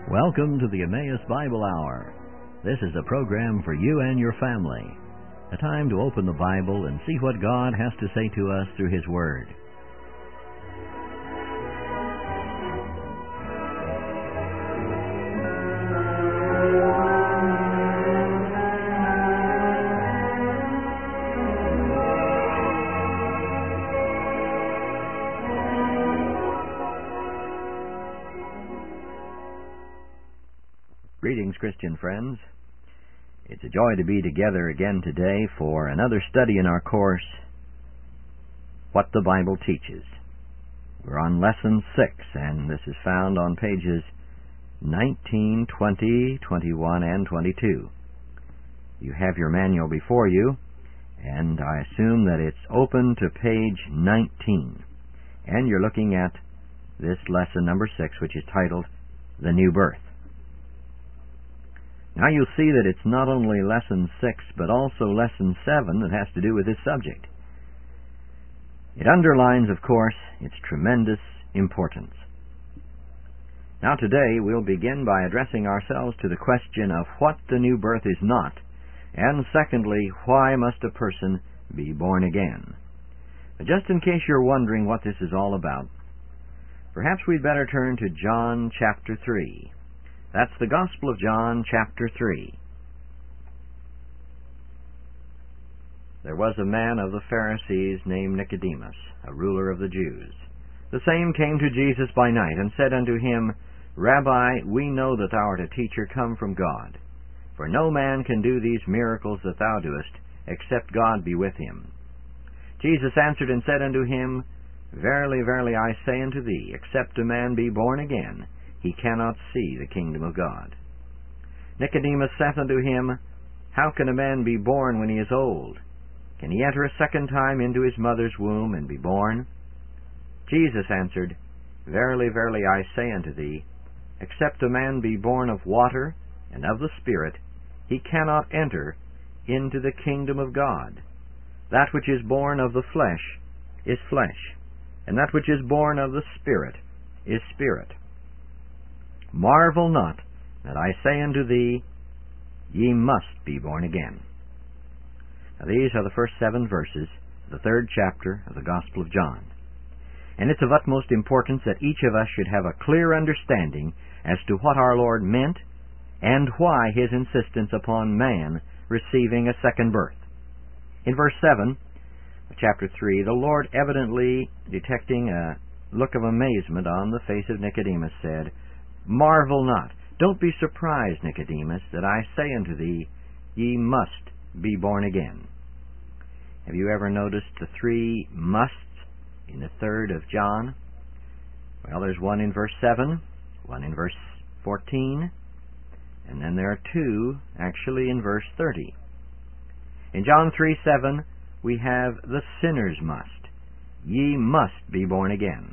Welcome to the Emmaus Bible Hour. This is a program for you and your family. A time to open the Bible and see what God has to say to us through His Word. Greetings, Christian friends. It's a joy to be together again today for another study in our course, What the Bible Teaches. We're on Lesson 6, and this is found on pages 19, 20, 21, and 22. You have your manual before you, and I assume that it's open to page 19. And you're looking at this lesson number 6, which is titled, The New Birth. Now you'll see that it's not only Lesson 6, but also Lesson 7 that has to do with this subject. It underlines, of course, its tremendous importance. Now today we'll begin by addressing ourselves to the question of what the new birth is not, and secondly, why must a person be born again? But just in case you're wondering what this is all about, perhaps we'd better turn to John chapter 3. That's the Gospel of John, chapter 3. There was a man of the Pharisees named Nicodemus, a ruler of the Jews. The same came to Jesus by night, and said unto him, Rabbi, we know that thou art a teacher come from God. For no man can do these miracles that thou doest, except God be with him. Jesus answered and said unto him, Verily, verily, I say unto thee, except a man be born again, he cannot see the kingdom of God. Nicodemus saith unto him, How can a man be born when he is old? Can he enter a second time into his mother's womb and be born? Jesus answered, Verily, verily, I say unto thee, except a man be born of water and of the Spirit, he cannot enter into the kingdom of God. That which is born of the flesh is flesh, and that which is born of the Spirit is spirit. Marvel not that I say unto thee, Ye must be born again. Now these are the first 7 verses of the 3rd chapter of the Gospel of John. And it's of utmost importance that each of us should have a clear understanding as to what our Lord meant and why His insistence upon man receiving a second birth. In verse 7 of chapter 3, the Lord, evidently detecting a look of amazement on the face of Nicodemus, said, Marvel not. Don't be surprised, Nicodemus, that I say unto thee, Ye must be born again. Have you ever noticed the 3 musts in the 3rd of John? Well, there's one in verse 7, one in verse 14, and then there are 2 actually in verse 30. In John 3:7, we have the sinner's must. Ye must be born again.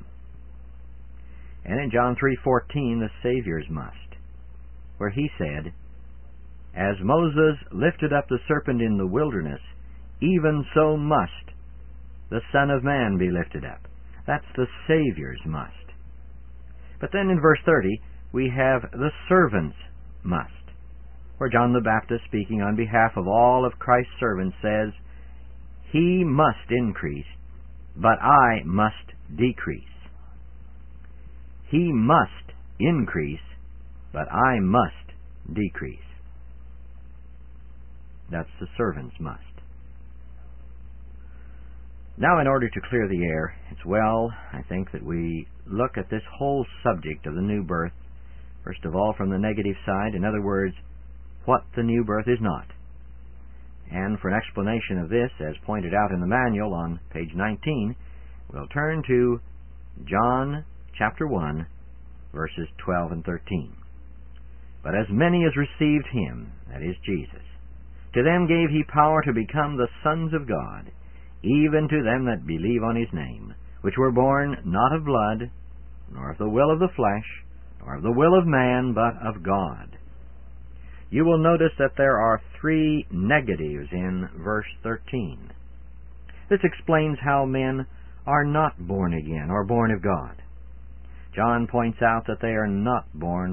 And in John 3:14, the Savior's must, where He said, As Moses lifted up the serpent in the wilderness, even so must the Son of Man be lifted up. That's the Savior's must. But then in verse 30, we have the servant's must, where John the Baptist, speaking on behalf of all of Christ's servants, says, He must increase, but I must decrease. He must increase, but I must decrease. That's the servant's must. Now, in order to clear the air, it's well, I think, that we look at this whole subject of the new birth, first of all from the negative side, in other words, what the new birth is not. And for an explanation of this, as pointed out in the manual on page 19, we'll turn to John chapter 1, verses 12 and 13. But as many as received Him, that is Jesus, to them gave He power to become the sons of God, even to them that believe on His name, which were born not of blood, nor of the will of the flesh, nor of the will of man, but of God. You will notice that there are 3 negatives in verse 13. This explains how men are not born again or born of God. John points out that they are not born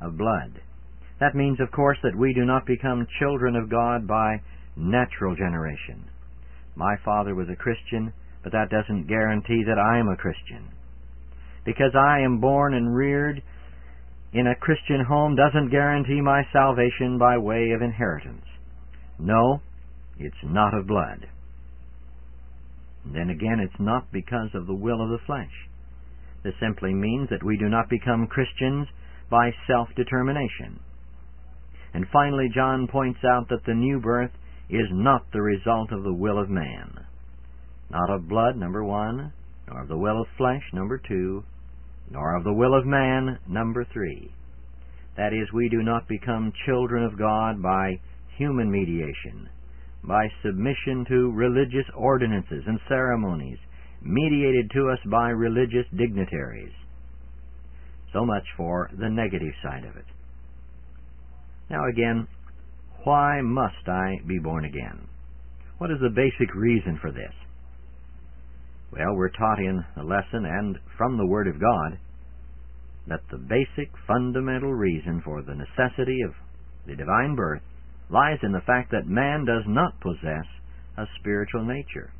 of blood. That means, of course, that we do not become children of God by natural generation. My father was a Christian, but that doesn't guarantee that I am a Christian. Because I am born and reared in a Christian home doesn't guarantee my salvation by way of inheritance. No, it's not of blood. And then again, it's not because of the will of the flesh. This simply means that we do not become Christians by self-determination. And finally, John points out that the new birth is not the result of the will of man. Not of blood, number 1, nor of the will of flesh, number 2, nor of the will of man, number 3. That is, we do not become children of God by human mediation, by submission to religious ordinances and ceremonies mediated to us by religious dignitaries. So much for the negative side of it. Now again, why must I be born again? What is the basic reason for this? Well, we're taught in the lesson and from the Word of God that the basic fundamental reason for the necessity of the divine birth lies in the fact that man does not possess a spiritual nature.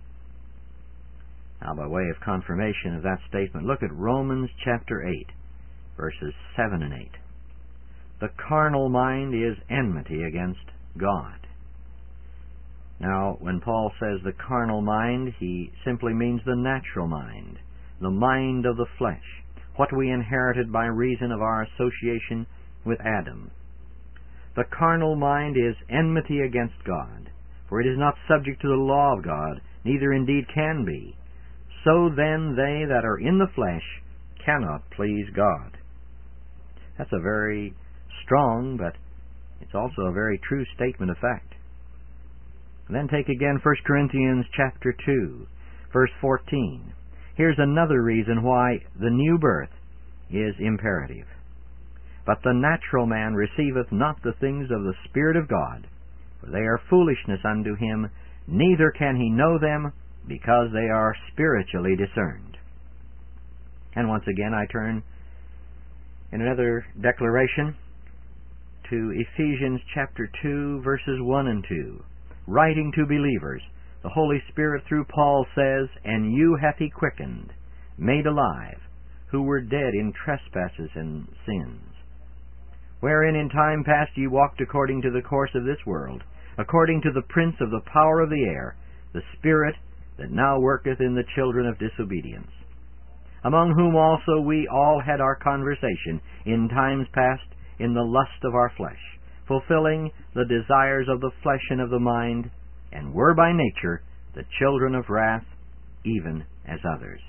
Now, by way of confirmation of that statement, look at Romans chapter 8, verses 7 and 8. The carnal mind is enmity against God. Now, when Paul says the carnal mind, he simply means the natural mind, the mind of the flesh, what we inherited by reason of our association with Adam. The carnal mind is enmity against God, for it is not subject to the law of God, neither indeed can be. So then they that are in the flesh cannot please God. That's a very strong, but it's also a very true statement of fact. And then take again 1 Corinthians chapter 2, verse 14. Here's another reason why the new birth is imperative. But the natural man receiveth not the things of the Spirit of God, for they are foolishness unto him, neither can he know them, because they are spiritually discerned. And once again I turn in another declaration to Ephesians chapter 2, verses 1 and 2. Writing to believers, the Holy Spirit through Paul says, And you hath he quickened, made alive, who were dead in trespasses and sins, wherein in time past ye walked according to the course of this world, according to the prince of the power of the air, the spirit that now worketh in the children of disobedience, among whom also we all had our conversation in times past in the lust of our flesh, fulfilling the desires of the flesh and of the mind, and were by nature the children of wrath, even as others.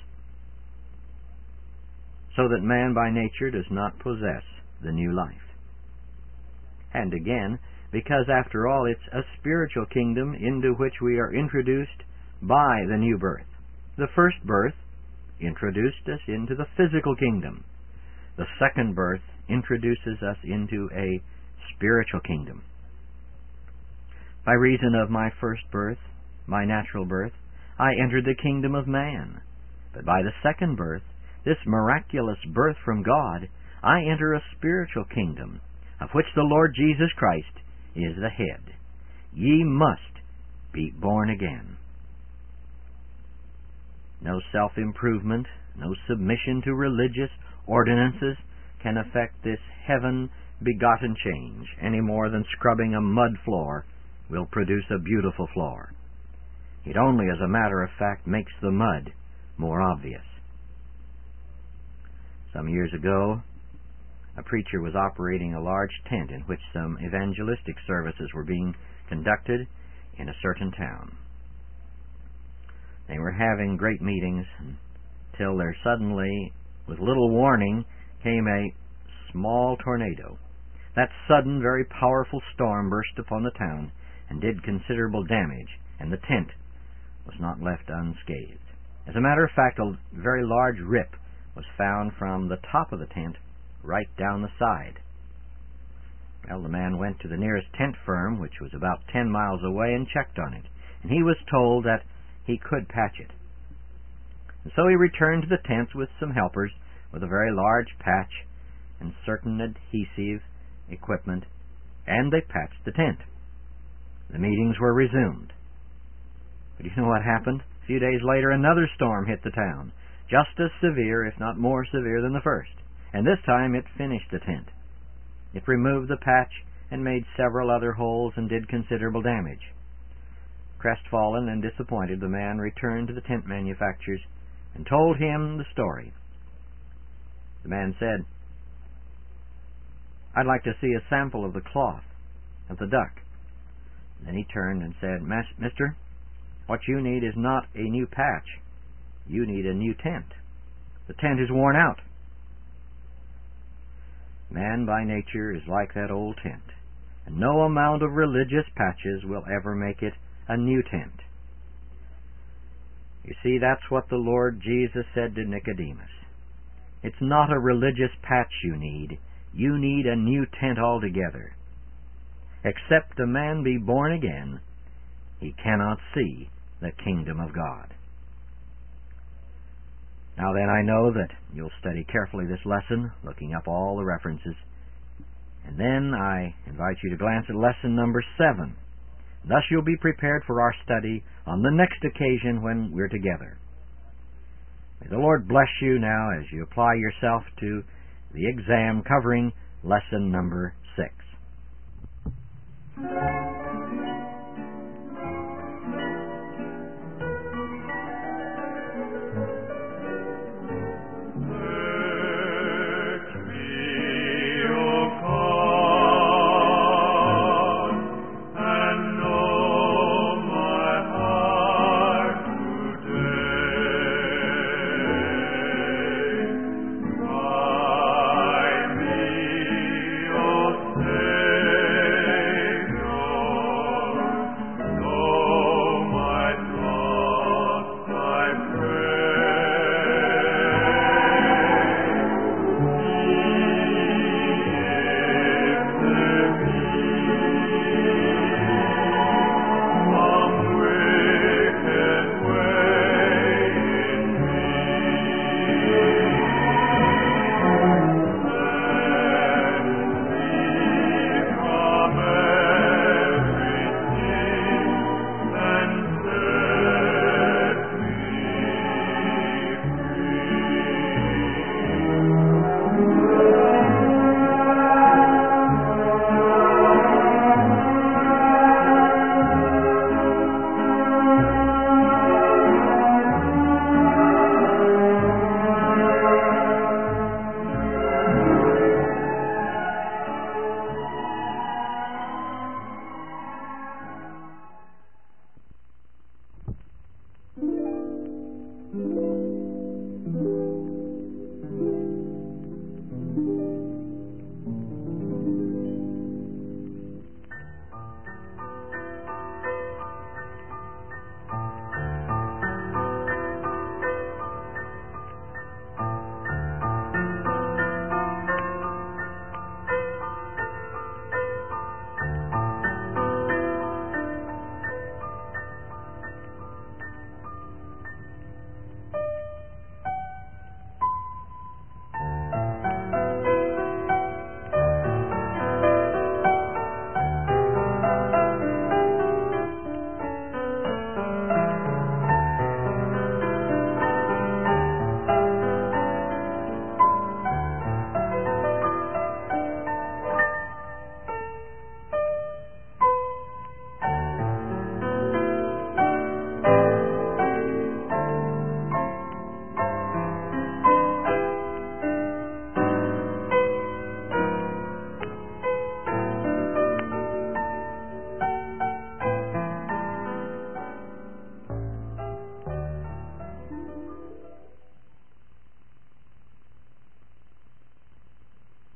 So that man by nature does not possess the new life. And again, because after all it's a spiritual kingdom into which we are introduced by the new birth. The first birth introduced us into the physical kingdom. The second birth introduces us into a spiritual kingdom. By reason of my first birth, my natural birth, I entered the kingdom of man. But by the second birth, this miraculous birth from God, I enter a spiritual kingdom, of which the Lord Jesus Christ is the head. Ye must be born again. No self-improvement, no submission to religious ordinances can affect this heaven-begotten change any more than scrubbing a mud floor will produce a beautiful floor. It only, as a matter of fact, makes the mud more obvious. Some years ago, a preacher was operating a large tent in which some evangelistic services were being conducted in a certain town. They were having great meetings until there suddenly, with little warning, came a small tornado. That sudden, very powerful storm burst upon the town and did considerable damage, and the tent was not left unscathed. As a matter of fact, a very large rip was found from the top of the tent right down the side. Well, the man went to the nearest tent firm, which was about 10 miles away, and checked on it, and he was told that he could patch it. And so he returned to the tents with some helpers with a very large patch and certain adhesive equipment, and they patched the tent. The meetings were resumed. But you know what happened? A few days later, another storm hit the town, just as severe, if not more severe, than the first, and this time it finished the tent. It removed the patch and made several other holes and did considerable damage. Crestfallen and disappointed, the man returned to the tent manufacturers and told him the story. The man said, "I'd like to see a sample of the cloth of the duck." Then he turned and said, "Mister, what you need is not a new patch. You need a new tent. The tent is worn out." Man by nature is like that old tent, and no amount of religious patches will ever make it a new tent. You see, that's what the Lord Jesus said to Nicodemus. It's not a religious patch you need. You need a new tent altogether. Except a man be born again, he cannot see the kingdom of God. Now then, I know that you'll study carefully this lesson, looking up all the references. And then I invite you to glance at lesson number 7. Thus you'll be prepared for our study on the next occasion when we're together. May the Lord bless you now as you apply yourself to the exam covering lesson number 6.